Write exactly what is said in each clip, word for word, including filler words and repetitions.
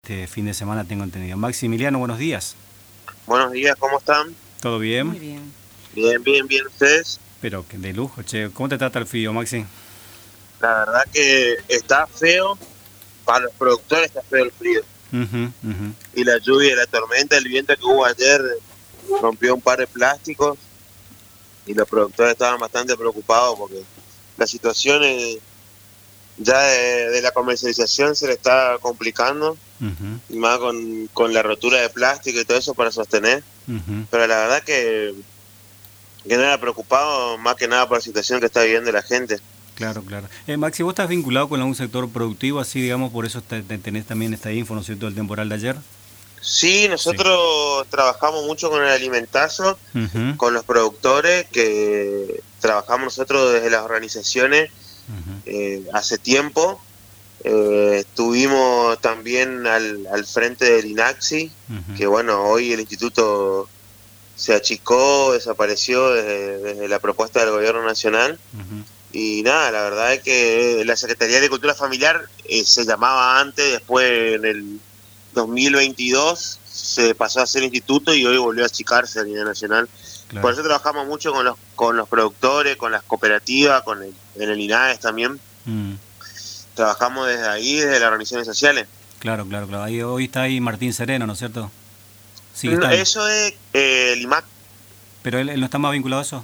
este fin de semana, tengo entendido. Maximiliano, buenos días. Buenos días, ¿cómo están? ¿Todo bien? Muy bien. Bien, bien, bien, ¿ustedes? Pero que de lujo, che. ¿Cómo te trata el frío, Maxi? La verdad que está feo, para los productores está feo el frío. Uh-huh, uh-huh. Y la lluvia y la tormenta, el viento que hubo ayer rompió un par de plásticos y los productores estaban bastante preocupados porque la situación es, ya de, de la comercialización se le está complicando, uh-huh. y más con, con la rotura de plástico y todo eso para sostener. Uh-huh. Pero la verdad que, que no era preocupado más que nada por la situación que está viviendo la gente. Claro, claro. Eh, Maxi, ¿vos estás vinculado con algún sector productivo, así digamos, por eso te, te tenés también esta info, ¿no es cierto?, del temporal de ayer? Sí, nosotros sí. trabajamos mucho con el alimentazo, uh-huh. con los productores, que trabajamos nosotros desde las organizaciones uh-huh. eh, hace tiempo. Eh, estuvimos también al, al frente del INACSI, uh-huh. que bueno, hoy el instituto se achicó, desapareció desde, desde la propuesta del gobierno nacional. Uh-huh. Y nada, la verdad es que la Secretaría de Cultura Familiar eh, se llamaba antes, después en el dos mil veintidós se pasó a ser instituto y hoy volvió a achicarse a nivel nacional. Claro. Por eso trabajamos mucho con los con los productores, con las cooperativas, con el, en el INAES también. Mm. Trabajamos desde ahí, desde las organizaciones sociales. Claro, claro, claro. Ahí, hoy está ahí Martín Sereno, ¿no es cierto? Sí, no, eso es eh, el I M A C. ¿Pero él, él no está más vinculado a eso?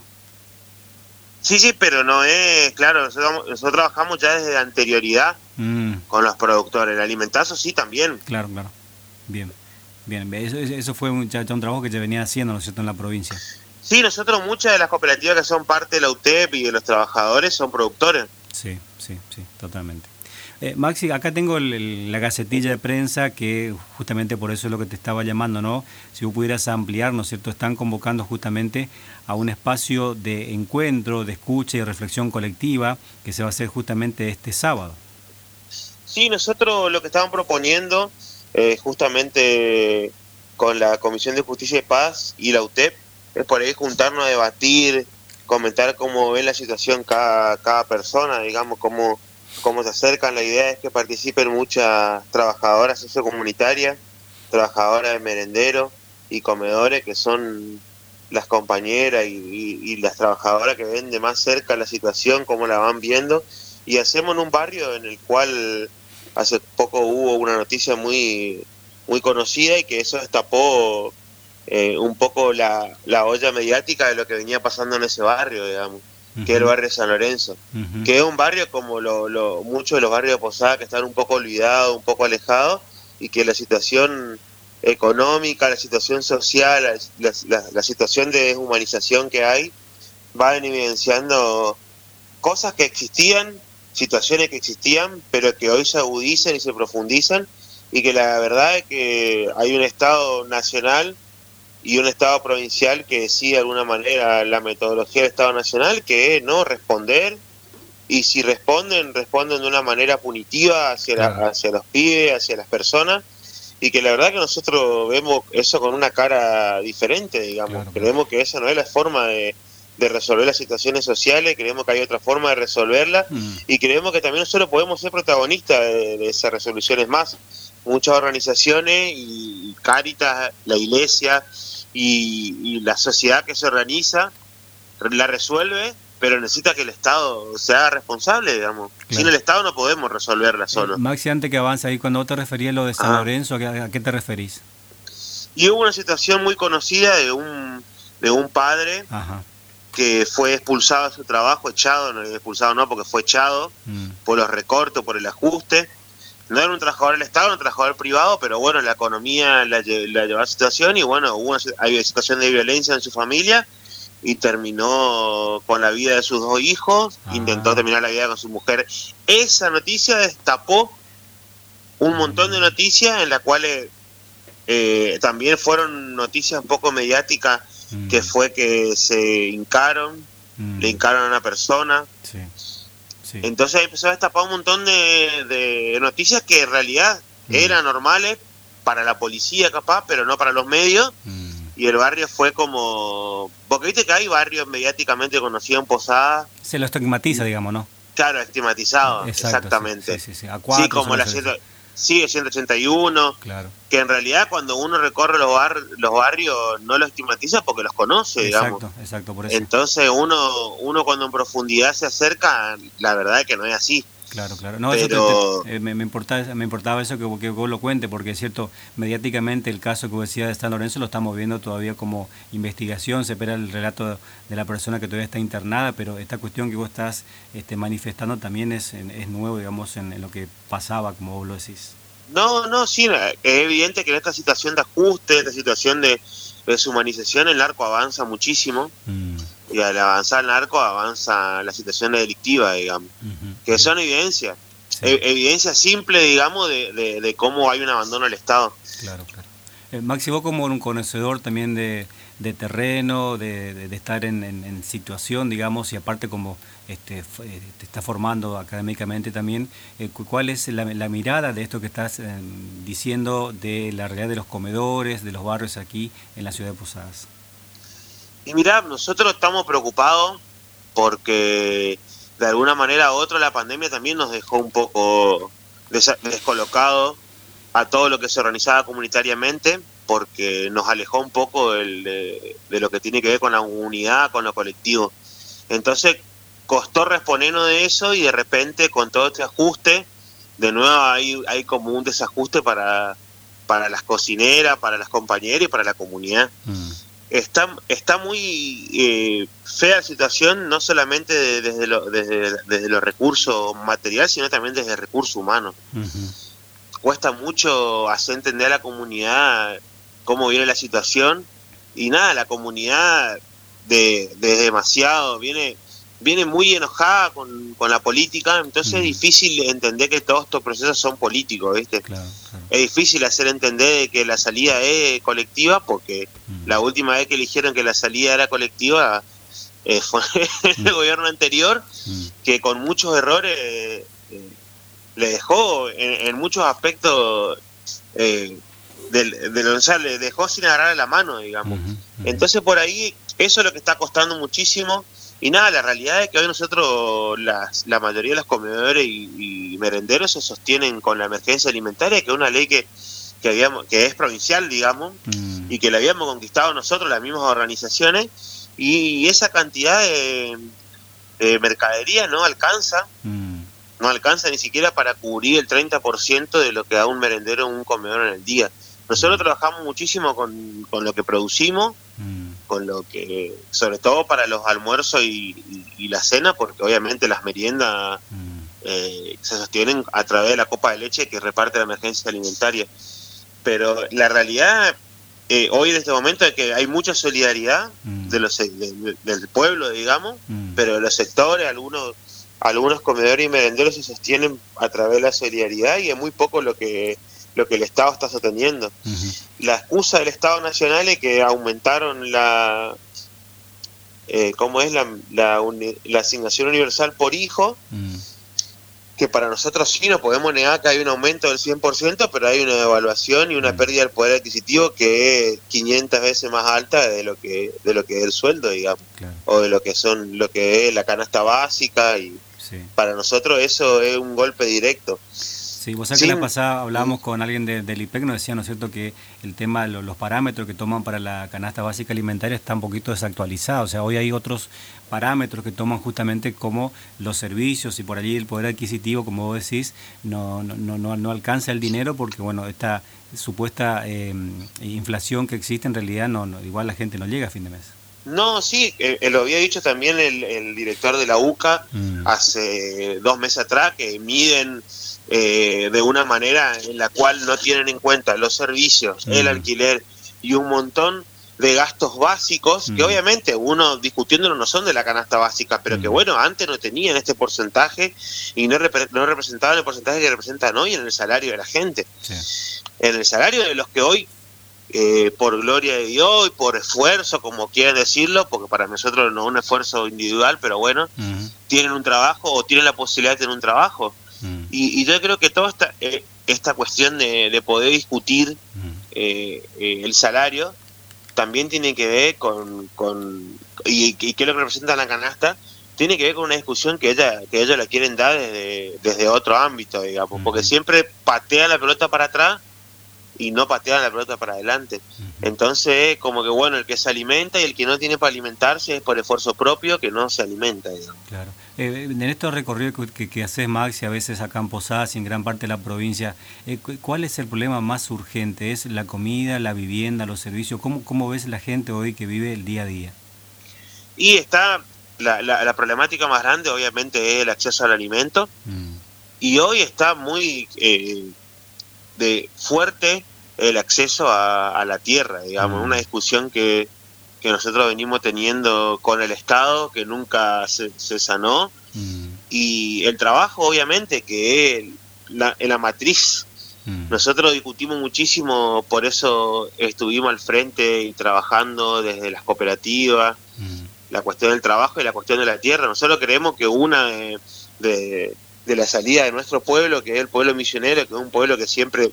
Sí, sí, pero no es, claro, nosotros, nosotros trabajamos ya desde anterioridad mm. con los productores. El alimentazo sí también. Claro, claro. Bien, bien. Eso, eso fue un, ya, ya un trabajo que ya venía haciendo, ¿no es cierto?, en la provincia. Sí, nosotros muchas de las cooperativas que son parte de la U T E P y de los trabajadores son productores. Sí, sí, sí, totalmente. Eh, Maxi, acá tengo el, el, la gacetilla de prensa que justamente por eso es lo que te estaba llamando, ¿no? Si vos pudieras ampliar, ¿no es cierto? Están convocando justamente a un espacio de encuentro, de escucha y reflexión colectiva que se va a hacer justamente este sábado. Sí, nosotros lo que estaban proponiendo eh, justamente con la Comisión de Justicia y Paz y la U T E P es por ahí juntarnos a debatir, comentar cómo ve la situación cada, cada persona, digamos, cómo... cómo se acercan. La idea es que participen muchas trabajadoras sociocomunitarias, trabajadoras de merendero y comedores, que son las compañeras y, y, y las trabajadoras que ven de más cerca la situación, cómo la van viendo, y hacemos en un barrio en el cual hace poco hubo una noticia muy muy conocida y que eso destapó eh, un poco la, la olla mediática de lo que venía pasando en ese barrio, digamos. Uh-huh. Que es el barrio de San Lorenzo, uh-huh. que es un barrio como lo, lo, muchos de los barrios de Posada, que están un poco olvidados, un poco alejados, y que la situación económica, la situación social, la, la, la situación de deshumanización que hay, van evidenciando cosas que existían, situaciones que existían, pero que hoy se agudizan y se profundizan, y que la verdad es que hay un Estado nacional y un Estado provincial que decide de alguna manera la metodología del Estado nacional, que es no responder, y si responden, responden de una manera punitiva hacia, la, hacia los pibes, hacia las personas, y que la verdad que nosotros vemos eso con una cara diferente, digamos. Claro, creemos que esa no es la forma de, de resolver las situaciones sociales, creemos que hay otra forma de resolverla, mm. y creemos que también nosotros podemos ser protagonistas de, de esas resoluciones más. Muchas organizaciones, y Cáritas, la Iglesia, Y, y la sociedad que se organiza la resuelve, pero necesita que el Estado se haga responsable, digamos. Claro. Sin el Estado no podemos resolverla solo. Eh, Maxi, antes que avance ahí, cuando vos te referías a lo de San ah. Lorenzo, ¿a qué, ¿a qué te referís? Y hubo una situación muy conocida de un de un padre Ajá. que fue expulsado de su trabajo, echado, no expulsado no, porque fue echado mm. por los recortes, por el ajuste. No era un trabajador del Estado, era un trabajador privado, pero bueno, la economía la, la llevó a la situación, y bueno, hubo una, hay una situación de violencia en su familia y terminó con la vida de sus dos hijos, ah. intentó terminar la vida con su mujer. Esa noticia destapó un montón de noticias en las cuales eh, también fueron noticias un poco mediáticas, mm. que fue que se hincaron, mm. le hincaron a una persona. Sí. Sí. Entonces empezó a destapar un montón de, de noticias que en realidad mm. eran normales para la policía capaz, pero no para los medios, mm. y el barrio fue como... Porque viste que hay barrios mediáticamente conocidos en Posada. Se lo estigmatiza, digamos, ¿no? Claro, estigmatizado, exacto, exactamente. Sí, sí, sí. A cuatro, sí, como la, siete, sigue siendo ochenta y uno, claro. Que en realidad cuando uno recorre los, bar, los barrios no los estigmatiza porque los conoce, exacto, digamos. Exacto, por eso. Entonces uno, uno cuando en profundidad se acerca, la verdad es que no es así. Claro, claro. No, Pero... eso te, te, eh, me, me, importaba, me importaba eso que, que vos lo cuentes, porque es cierto, mediáticamente el caso que vos decías de San Lorenzo lo estamos viendo todavía como investigación, se espera el relato de la persona que todavía está internada, pero esta cuestión que vos estás este, manifestando también es, es nuevo, digamos, en, en lo que pasaba, como vos lo decís. No, no, sí, es evidente que en esta situación de ajuste, esta situación de deshumanización, el narco avanza muchísimo. Mm. Y al avanzar el narco avanza la situación delictiva, digamos, uh-huh. que son evidencias, sí. e- evidencia simple, digamos, de, de, de cómo hay un abandono del Estado. Claro, claro. Eh, Maxi, vos como un conocedor también de, de terreno, de, de, de estar en, en, en situación, digamos, y aparte como este, te está formando académicamente también, eh, ¿cuál es la, la mirada de esto que estás eh, diciendo de la realidad de los comedores, de los barrios aquí en la ciudad de Posadas? Y mirá, nosotros estamos preocupados porque de alguna manera u otra la pandemia también nos dejó un poco des- descolocados a todo lo que se organizaba comunitariamente, porque nos alejó un poco el, de, de lo que tiene que ver con la unidad, con lo colectivo. Entonces costó respondernos de eso y de repente con todo este ajuste, de nuevo hay, hay como un desajuste para, para las cocineras, para las compañeras y para la comunidad. Mm. Está, está muy eh, fea la situación, no solamente de, desde, lo, desde, desde los recursos materiales, sino también desde el recurso humano. Uh-huh. Cuesta mucho hacer entender a la comunidad cómo viene la situación, y nada, la comunidad de, de demasiado viene viene muy enojada con, con la política, entonces uh-huh. es difícil entender que todos estos procesos son políticos, ¿viste? Claro, claro. Es difícil hacer entender que la salida es colectiva, porque uh-huh. la última vez que eligieron que la salida era colectiva eh, fue uh-huh. el gobierno anterior, uh-huh. que con muchos errores eh, le dejó en, en muchos aspectos eh, de, de, o sea, le dejó sin agarrar la mano, digamos. Uh-huh. Uh-huh. Entonces por ahí eso es lo que está costando muchísimo. Y nada, la realidad es que hoy nosotros, las, la mayoría de los comedores y, y merenderos se sostienen con la emergencia alimentaria, que es una ley que, que, habíamos, que es provincial, digamos, mm. y que la habíamos conquistado nosotros, las mismas organizaciones, y esa cantidad de, de mercadería no alcanza, mm. no alcanza ni siquiera para cubrir el treinta por ciento de lo que da un merendero en un comedor en el día. Nosotros mm. trabajamos muchísimo con, con lo que producimos, mm. con lo que, sobre todo para los almuerzos y, y, y la cena, porque obviamente las meriendas mm. eh, se sostienen a través de la copa de leche que reparte la emergencia alimentaria. Pero la realidad eh, hoy en este momento es que hay mucha solidaridad mm. de los de, de, del pueblo, digamos, mm. pero de los sectores, algunos algunos comedores y merenderos se sostienen a través de la solidaridad, y es muy poco lo que lo que el Estado está sosteniendo. Uh-huh. La excusa del Estado Nacional es que aumentaron la eh, ¿cómo es? La, la, uni, la asignación universal por hijo, uh-huh. que para nosotros sí no podemos negar que hay un aumento del cien por ciento, pero hay una devaluación y una uh-huh. pérdida del poder adquisitivo que es quinientas veces más alta de lo que de lo que es el sueldo, digamos, claro. o de lo que son lo que es la canasta básica, y sí. para nosotros eso es un golpe directo. Sí, vos sabés sí. que la pasada hablábamos con alguien de, del I P E C, nos decía, ¿no es cierto?, que el tema, los, los parámetros que toman para la canasta básica alimentaria está un poquito desactualizado. O sea, hoy hay otros parámetros que toman justamente como los servicios, y por allí el poder adquisitivo, como vos decís, no, no, no, no alcanza el dinero, porque bueno, esta supuesta eh, inflación que existe en realidad, no, no igual la gente no llega a fin de mes. No, sí, eh, lo había dicho también el, el director de la U C A mm. hace dos meses atrás, que miden eh, de una manera en la cual no tienen en cuenta los servicios, mm. el alquiler y un montón de gastos básicos, mm. que obviamente uno discutiéndolo no son de la canasta básica, pero mm. que bueno, antes no tenían este porcentaje y no, rep- no representaban el porcentaje que representan hoy en el salario de la gente. Sí. En el salario de los que hoy, Eh, por gloria de Dios y por esfuerzo, como quieran decirlo, porque para nosotros no es un esfuerzo individual, pero bueno, uh-huh. tienen un trabajo o tienen la posibilidad de tener un trabajo. Uh-huh. Y, y yo creo que toda esta, eh, esta cuestión de, de poder discutir uh-huh. eh, eh, el salario también tiene que ver con, con y, y qué es lo que representa la canasta, tiene que ver con una discusión que ella que ellos la quieren dar desde, desde otro ámbito, digamos, porque Uh-huh. siempre patean la pelota para atrás y no patean la pelota para adelante. Uh-huh. Entonces, como que bueno, el que se alimenta y el que no tiene para alimentarse es por esfuerzo propio que no se alimenta, digamos. Claro. Eh, en estos recorridos que, que, que haces, Max, y a veces acá en Posadas y en gran parte de la provincia, eh, ¿cuál es el problema más urgente? ¿Es la comida, la vivienda, los servicios? ¿Cómo, cómo ves la gente hoy que vive el día a día? Y está... La, la, la problemática más grande obviamente es el acceso al alimento, mm. y hoy está muy eh, de fuerte el acceso a, a la tierra, digamos, mm. una discusión que, que nosotros venimos teniendo con el Estado que nunca se, se sanó, mm. y el trabajo obviamente que es la, en la matriz. Mm. Nosotros discutimos muchísimo, por eso estuvimos al frente y trabajando desde las cooperativas, mm. la cuestión del trabajo y la cuestión de la tierra. Nosotros creemos que una de, de, de la salida de nuestro pueblo, que es el pueblo misionero, que es un pueblo que siempre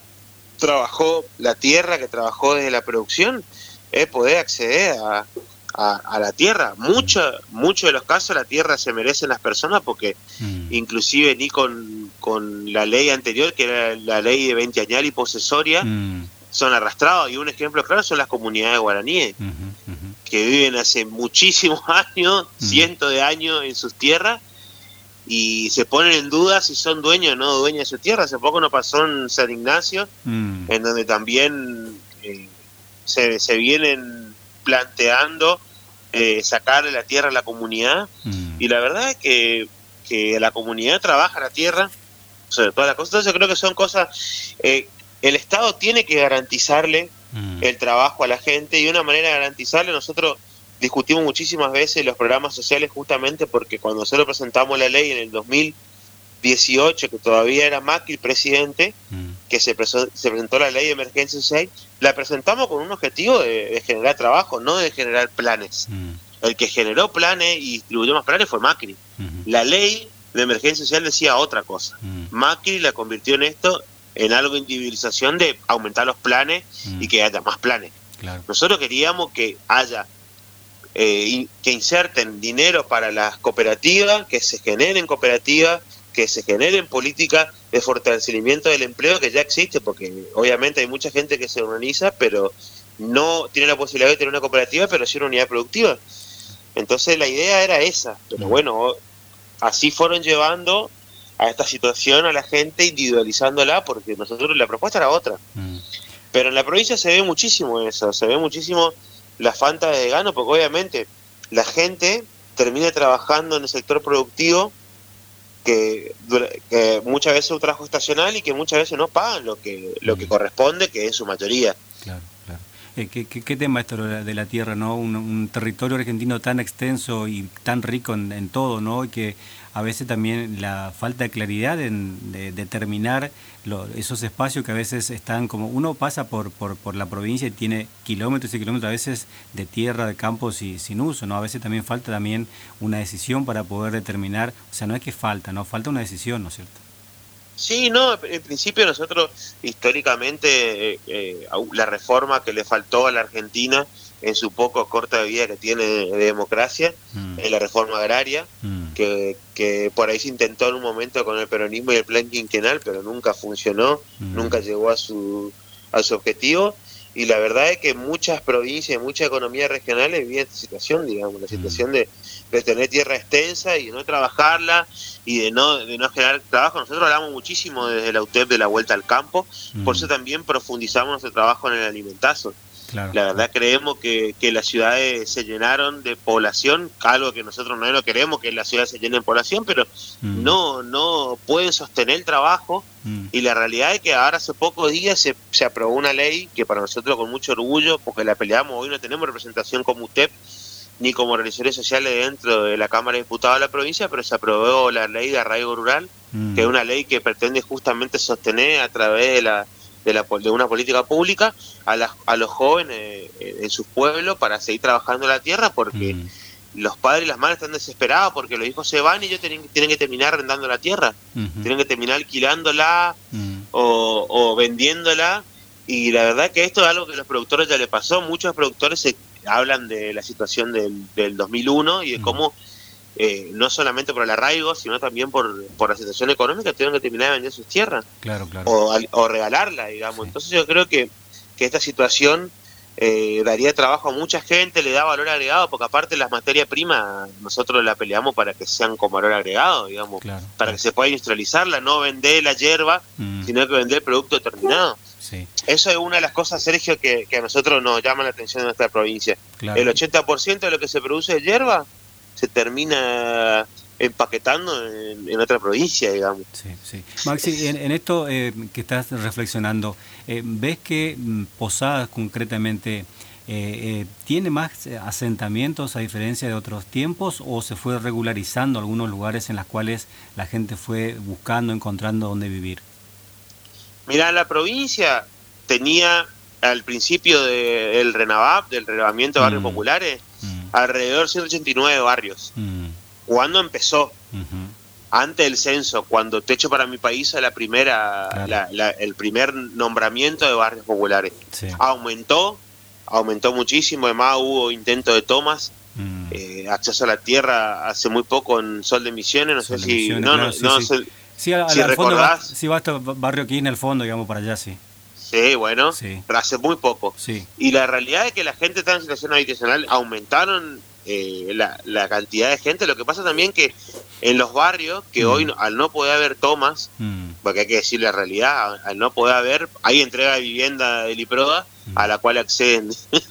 trabajó la tierra, que trabajó desde la producción, es poder acceder a, a, a la tierra. Muchos mucho de los casos la tierra se merecen las personas porque mm. inclusive ni con, con la ley anterior, que era la ley de veinteañal y posesoria, mm. son arrastrados, y un ejemplo claro son las comunidades guaraníes. Uh-huh. Que viven hace muchísimos años, mm. cientos de años en sus tierras, y se ponen en duda si son dueños o no dueños de su tierra. Hace poco nos pasó en San Ignacio, mm. en donde también eh, se, se vienen planteando eh, sacarle la tierra a la comunidad, mm. y la verdad es que, que la comunidad trabaja la tierra, sobre todas las cosas. Entonces yo creo que son cosas... Eh, el Estado tiene que garantizarle el trabajo a la gente, y una manera de garantizarle, nosotros discutimos muchísimas veces los programas sociales, justamente porque cuando nosotros presentamos la ley en el dos mil dieciocho, que todavía era Macri presidente, mm. que se, preso, se presentó la ley de emergencia social, la presentamos con un objetivo de, de generar trabajo, no de generar planes. Mm. El que generó planes y distribuyó más planes fue Macri. Mm-hmm. La ley de emergencia social decía otra cosa. Mm. Macri la convirtió en esto, en algo de individualización, de aumentar los planes mm. y que haya más planes. Claro. Nosotros queríamos que haya, eh, in, que inserten dinero para las cooperativas, que se generen cooperativas, que se generen políticas de fortalecimiento del empleo que ya existe, porque obviamente hay mucha gente que se organiza, pero no tiene la posibilidad de tener una cooperativa, pero sí una unidad productiva. Entonces la idea era esa, pero mm. bueno, así fueron llevando a esta situación a la gente, individualizándola, porque nosotros la propuesta era otra. Mm. Pero en la provincia se ve muchísimo eso, se ve muchísimo la falta de gano, porque obviamente la gente termina trabajando en el sector productivo que, que muchas veces es un trabajo estacional y que muchas veces no pagan lo que lo que corresponde, que es su mayoría. Claro, claro. Eh, ¿qué, qué, ¿Qué tema esto de la tierra, no? Un, un territorio argentino tan extenso y tan rico en, en todo, ¿no? Y que a veces también la falta de claridad en de determinar lo, esos espacios que a veces están como... Uno pasa por, por, por la provincia y tiene kilómetros y kilómetros a veces de tierra, de campos y sin uso, ¿no? A veces también falta también una decisión para poder determinar, o sea, no es que falta, ¿no? Falta una decisión, ¿no es cierto? Sí, no, en principio nosotros históricamente eh, eh, la reforma que le faltó a la Argentina en su poco corta vida que tiene de democracia, mm. es la reforma agraria, mm. que, que por ahí se intentó en un momento con el peronismo y el plan quinquenal, pero nunca funcionó, mm. nunca llegó a su, a su objetivo, y la verdad es que muchas provincias, muchas economías regionales viven esta situación, digamos, la situación mm. de, de tener tierra extensa y de no trabajarla, y de no de no generar trabajo. Nosotros hablamos muchísimo desde la U T E P de la vuelta al campo, mm. por eso también profundizamos nuestro trabajo en el alimentazo. Claro. La verdad creemos que, que las ciudades se llenaron de población, algo que nosotros no lo queremos, que las ciudades se llenen de población, pero mm. no no pueden sostener el trabajo, mm. y la realidad es que ahora hace pocos días se, se aprobó una ley que para nosotros con mucho orgullo, porque la peleamos, hoy no tenemos representación como U T E P, ni como organizaciones sociales dentro de la Cámara de Diputados de la provincia, pero se aprobó la ley de arraigo rural, mm. que es una ley que pretende justamente sostener a través de la de, la, de una política pública a, la, a los jóvenes en sus pueblos para seguir trabajando la tierra, porque mm. los padres y las madres están desesperados porque los hijos se van y ellos tienen, tienen que terminar arrendando la tierra, mm-hmm. tienen que terminar alquilándola mm. o, o vendiéndola, y la verdad que esto es algo que a los productores ya le pasó. Muchos productores se hablan de la situación del, del dos mil uno y de cómo eh, no solamente por el arraigo, sino también por, por la situación económica, tuvieron que terminar de vender sus tierras. Claro, claro. O, o regalarla, digamos. Sí. Entonces yo creo que, que esta situación eh, daría trabajo a mucha gente, le da valor agregado, porque aparte las materias primas nosotros la peleamos para que sean con valor agregado, digamos, claro, para claro. que se pueda industrializarla, no vender la hierba, mm. sino que vender el producto terminado. Sí. Eso es una de las cosas, Sergio, que, que a nosotros nos llama la atención de nuestra provincia. Claro. El ochenta por ciento de lo que se produce de hierba se termina empaquetando en, en otra provincia, digamos. Sí, sí. Maxi, en, en esto eh, que estás reflexionando, eh, ¿ves que mm, Posadas concretamente eh, eh, tiene más asentamientos a diferencia de otros tiempos, o se fue regularizando algunos lugares en los cuales la gente fue buscando, encontrando dónde vivir? Mirá, la provincia tenía al principio de, del RENAVAP, del relevamiento de barrios mm. populares, mm. alrededor de ciento ochenta y nueve barrios. Mm. ¿Cuándo empezó? Uh-huh. Antes del censo, cuando Techo para mi País es la primera, claro. la, la, el primer nombramiento de barrios populares. Sí. Aumentó, aumentó muchísimo, además hubo intentos de tomas, mm. eh, acceso a la tierra hace muy poco en Sol de Misiones, no Sol sé si... Misiones, no, no, no, sí, no sí. sé sí, al, si al recordás. Fondo va, sí, va hasta barrio aquí en el fondo, digamos, para allá, sí. Sí, bueno, sí. pero hace muy poco. Sí. Y la realidad es que la gente está en situación habitacional, aumentaron eh, la, la cantidad de gente. Lo que pasa también que en los barrios, que mm. hoy al no poder haber tomas, mm. porque hay que decir la realidad, al no poder haber, hay entrega de vivienda del IPRODA, mm. a la cual acceden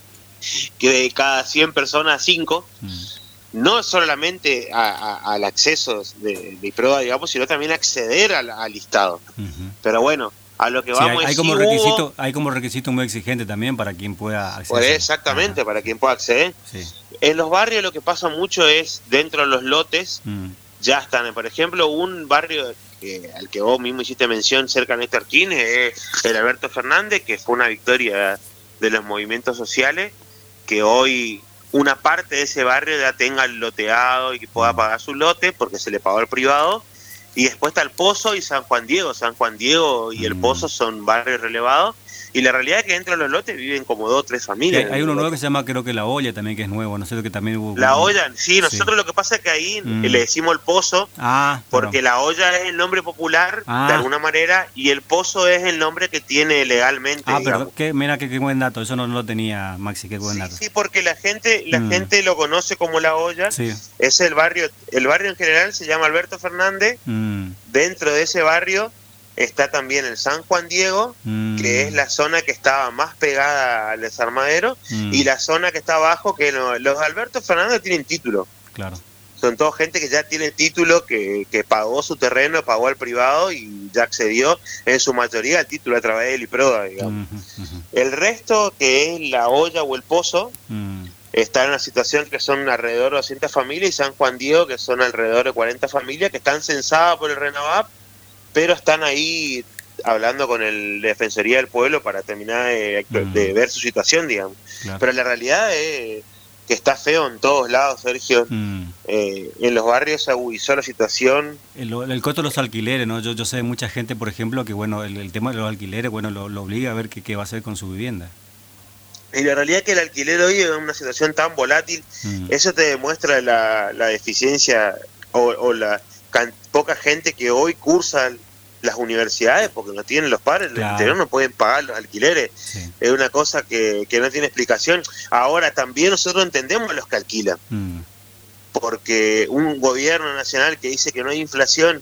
que de cada cien personas, cinco, mm. no solamente a, a, al acceso de, de IPRODA, digamos, sino también acceder al, al listado. Mm-hmm. Pero bueno, a lo que sí, vamos hay, hay es como si requisito hubo, hay como requisito muy exigente también para quien pueda acceder. Pues exactamente, Ajá. para quien pueda acceder. Sí. En los barrios lo que pasa mucho es, dentro de los lotes, mm. ya están, por ejemplo, un barrio que, al que vos mismo hiciste mención cerca de Néstor Kirchner, es el Alberto Fernández, que fue una victoria de los movimientos sociales, que hoy una parte de ese barrio ya tenga el loteado y que pueda mm. pagar su lote, porque se le pagó al privado. Y después está el Pozo y San Juan Diego. San Juan Diego y el Pozo son barrios relevados. Y la realidad es que dentro de los lotes viven como dos o tres familias. Hay, hay uno nuevo que se llama, creo que La Olla también, que es nuevo. No sé, que también hubo... La Olla, sí, nosotros sí. Lo que pasa es que ahí mm. le decimos el Pozo, ah, porque La Olla es el nombre popular, ah. de alguna manera, y el Pozo es el nombre que tiene legalmente. Ah, digamos. pero qué, mira qué, qué buen dato, eso no, no lo tenía Maxi, qué buen sí, dato. Sí, porque la gente la mm. gente lo conoce como La Olla. Sí. Es el barrio, el barrio en general se llama Alberto Fernández. Mm. Dentro de ese barrio está también el San Juan Diego, mm. que es la zona que estaba más pegada al desarmadero, mm. y la zona que está abajo, que no, los Alberto Fernández tienen título. Claro. Son toda gente que ya tiene título, que, que pagó su terreno, pagó al privado y ya accedió en su mayoría al título a través del IPRODA, digamos. Uh-huh, uh-huh. El resto, que es La Olla o el Pozo, mm. está en una situación que son alrededor de doscientas familias, y San Juan Diego, que son alrededor de cuarenta familias, que están censadas por el RENAVAP, pero están ahí hablando con el Defensoría del Pueblo para terminar de, mm. de ver su situación, digamos. Claro. Pero la realidad es que está feo en todos lados, Sergio. Mm. Eh, en los barrios se agudizó la situación. El, el costo de los alquileres, ¿no? Yo, yo sé de mucha gente, por ejemplo, que bueno, el, el tema de los alquileres, bueno, lo, lo obliga a ver qué, qué va a hacer con su vivienda. Y la realidad es que el alquiler hoy es una situación tan volátil, mm. eso te demuestra la, la deficiencia o, o la can, poca gente que hoy cursa las universidades porque no tienen los padres, claro. El interior no pueden pagar los alquileres. Sí. Es una cosa que, que no tiene explicación. Ahora también nosotros entendemos a los que alquilan, mm. porque un gobierno nacional que dice que no hay inflación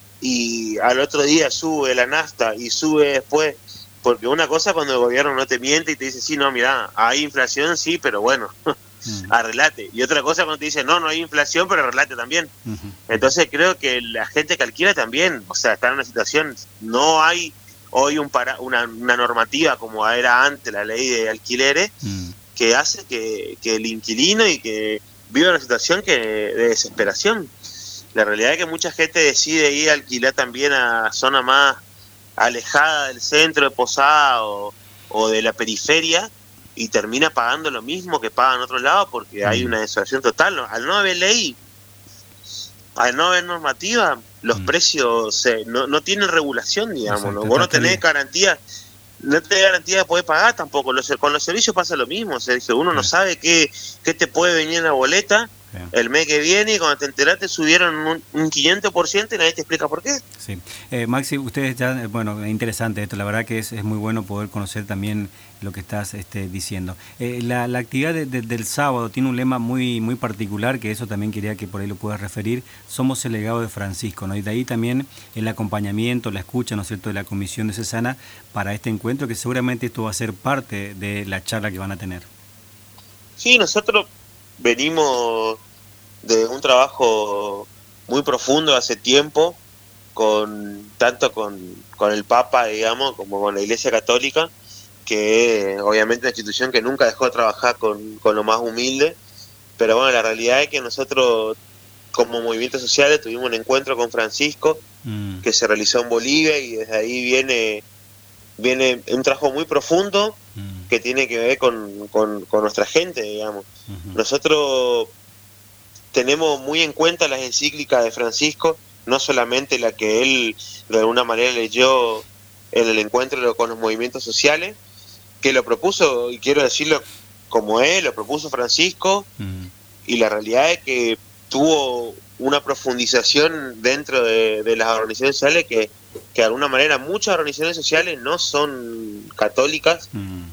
y al otro día sube la nafta y sube después, porque una cosa cuando el gobierno no te miente y te dice, sí, no, mira, hay inflación, sí, pero bueno, mm. arreglate. Y otra cosa cuando te dice, no, no hay inflación, pero arreglate también. Uh-huh. Entonces creo que la gente que alquila también, o sea, está en una situación, no hay hoy un para, una, una normativa como era antes la ley de alquileres, mm. que hace que, que el inquilino y que viva una situación que de desesperación. La realidad es que mucha gente decide ir a alquilar también a zona más alejada del centro de Posada o, o de la periferia, y termina pagando lo mismo que pagan en otros lados porque mm. hay una desolación total. Al no haber ley, al no haber normativa, los mm. precios se, no, no tienen regulación, digamos. ¿no? Vos no tenés garantía, no tenés garantía de poder pagar tampoco. Los, con los servicios pasa lo mismo, Sergio. Uno mm. no sabe qué, qué te puede venir en la boleta Sí. El mes que viene, y cuando te enteraste, subieron un, un quinientos por ciento y nadie te explica por qué. Sí. Eh, Maxi, ustedes ya, bueno, es interesante esto, la verdad que es, es muy bueno poder conocer también lo que estás este, diciendo. Eh, la, la actividad de, de, del sábado tiene un lema muy muy particular, que eso también quería que por ahí lo puedas referir. Somos el legado de Francisco, ¿no? Y de ahí también el acompañamiento, la escucha, ¿no es cierto?, de la Comisión Diocesana para este encuentro, que seguramente esto va a ser parte de la charla que van a tener. Sí, nosotros venimos de un trabajo muy profundo hace tiempo, con tanto con, con el Papa, digamos, como con la Iglesia Católica, que es obviamente una institución que nunca dejó de trabajar con, con lo más humilde, pero bueno, la realidad es que nosotros como movimientos sociales tuvimos un encuentro con Francisco, mm. que se realizó en Bolivia, y desde ahí viene, viene un trabajo muy profundo, mm. que tiene que ver con, con, con nuestra gente, digamos. Uh-huh. Nosotros tenemos muy en cuenta las encíclicas de Francisco, no solamente la que él de alguna manera leyó en el encuentro con los movimientos sociales, que lo propuso, y quiero decirlo como es, lo propuso Francisco, uh-huh. y la realidad es que tuvo una profundización dentro de, de las organizaciones sociales que, que de alguna manera muchas organizaciones sociales no son católicas, uh-huh.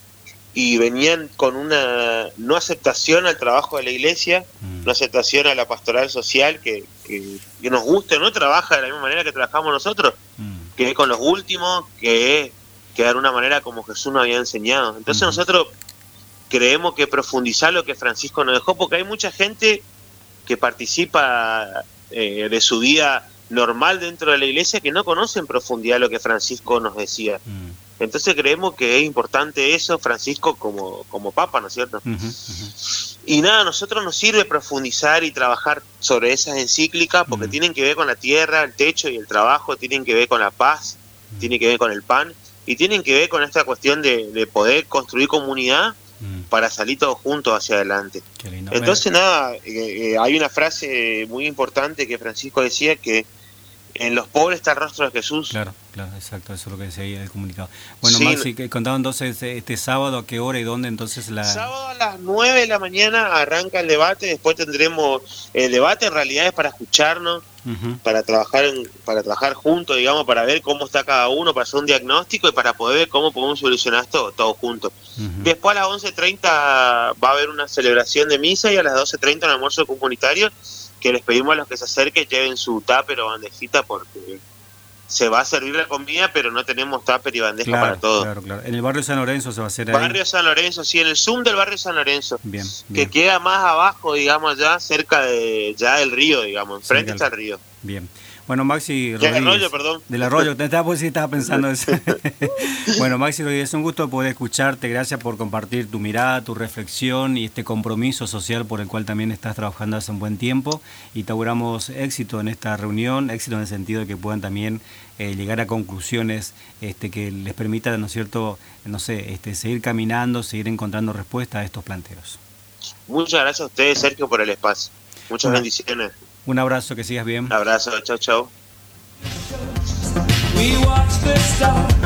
y venían con una no aceptación al trabajo de la Iglesia, mm. no aceptación a la pastoral social, que, que, que nos guste, no trabaja de la misma manera que trabajamos nosotros, mm. que es con los últimos, que es que de alguna manera como Jesús nos había enseñado. Entonces mm. nosotros creemos que profundizar lo que Francisco nos dejó, porque hay mucha gente que participa eh, de su vida normal dentro de la Iglesia que no conoce en profundidad lo que Francisco nos decía. Mm. Entonces creemos que es importante eso, Francisco como, como Papa, ¿no es cierto? Uh-huh, uh-huh. Y nada, a nosotros nos sirve profundizar y trabajar sobre esas encíclicas, porque uh-huh. tienen que ver con la tierra, el techo y el trabajo, tienen que ver con la paz, uh-huh. tienen que ver con el pan, y tienen que ver con esta cuestión de, de poder construir comunidad uh-huh. para salir todos juntos hacia adelante. Qué lindo. Entonces nada, eh, eh, hay una frase muy importante que Francisco decía, que en los pobres está el rostro de Jesús. Claro, claro, exacto, eso es lo que decía ahí en el comunicado. Bueno, sí, Maxi, no, contaba entonces este sábado, ¿a qué hora y dónde entonces la...? Sábado a las nueve de la mañana arranca el debate, después tendremos... El debate en realidad es para escucharnos, uh-huh. para trabajar en, para trabajar juntos, digamos, para ver cómo está cada uno, para hacer un diagnóstico y para poder ver cómo podemos solucionar esto todos juntos. Uh-huh. Después a las once treinta va a haber una celebración de misa, y a las doce treinta un almuerzo comunitario, que les pedimos a los que se acerquen lleven su tupper o bandejita, porque se va a servir la comida, pero no tenemos tupper y bandeja claro, para todo. Claro, claro. En el barrio San Lorenzo se va a hacer ahí. Barrio San Lorenzo, sí, en el Zoom del barrio San Lorenzo. Bien, bien. Que queda más abajo, digamos, ya cerca de ya del río, digamos, enfrente sí, está el río. Bien. Bueno, Maxi Rodríguez. Del arroyo, perdón. Del arroyo, te estaba, pues, sí, estaba pensando eso. Bueno, Maxi Rodríguez, es un gusto poder escucharte. Gracias por compartir tu mirada, tu reflexión y este compromiso social por el cual también estás trabajando hace un buen tiempo. Y te auguramos éxito en esta reunión, éxito en el sentido de que puedan también eh, llegar a conclusiones este, que les permitan, ¿no es cierto?, no sé, este, seguir caminando, seguir encontrando respuestas a estos planteos. Muchas gracias a ustedes, Sergio, por el espacio. Muchas bueno. bendiciones. Un abrazo, que sigas bien. Un abrazo, chao, chao. We watch the stars.